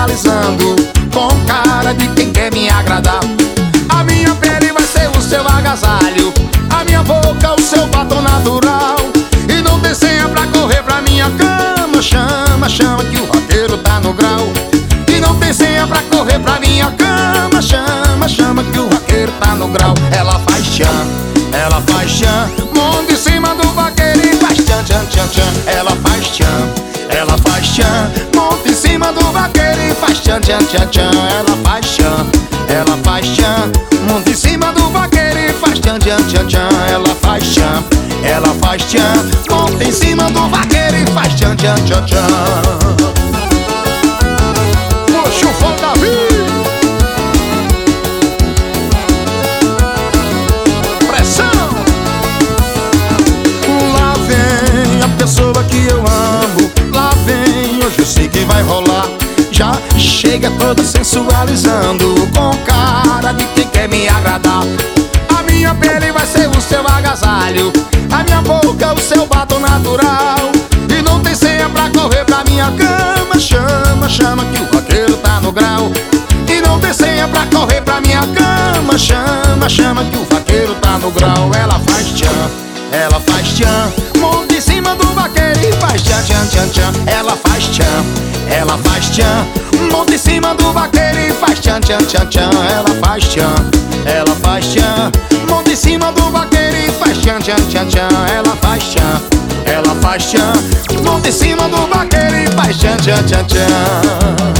sensualizando, com cara de quem quer me agradar. A minha pele vai ser o seu agasalho, a minha boca o seu batom natural. E não tem senha pra correr pra minha cama. Chama, chama que o vaqueiro tá no grau. E não tem senha pra correr pra minha cama. Chama, chama que o vaqueiro tá no grau. Ela faz tchan, ela faz tchan, monta em cima do vaqueiro e faz tchan, tchan, tchan, tchan. Ela faz tchan, ela faz tchan, monta em cima do vaqueiro e faz tchan, tchan, tchan, tchan. Ela faz tchan, ela faz tchan, monta em cima do vaqueiro e faz tchan, tchan, tchan, tchan. Ela faz tchan, ela faz tchan, monta em cima do vaqueiro e faz tchan, tchan, tchan, tchan. Puxa o fogo, Davi! Pessoa que eu amo, lá vem, hoje eu sei que vai rolar. Já chega toda sensualizando, com cara de quem quer me agradar. A minha pele vai ser o seu agasalho, a minha boca o seu batom natural. E não tem senha pra correr pra minha cama. Chama, chama que o vaqueiro tá no grau. E não tem senha pra correr pra minha cama. Chama, chama que o vaqueiro tá no grau. Ela faz tchan, ela faz tchan, monta em cima do vaqueiro e faz tchan, tchan, tchan, tchan. Ela faz tchan, ela faz tchan, monta em cima do vaqueiro e faz tchan, tchan, tchan, tchan. Ela faz tchan, ela faz tchan, monta em cima do vaqueiro e faz tchan, tchan, tchan, tchan. Ela faz tchan, ela faz tchan, monta em cima do vaqueiro e faz tchan, tchan, tchan, tchan.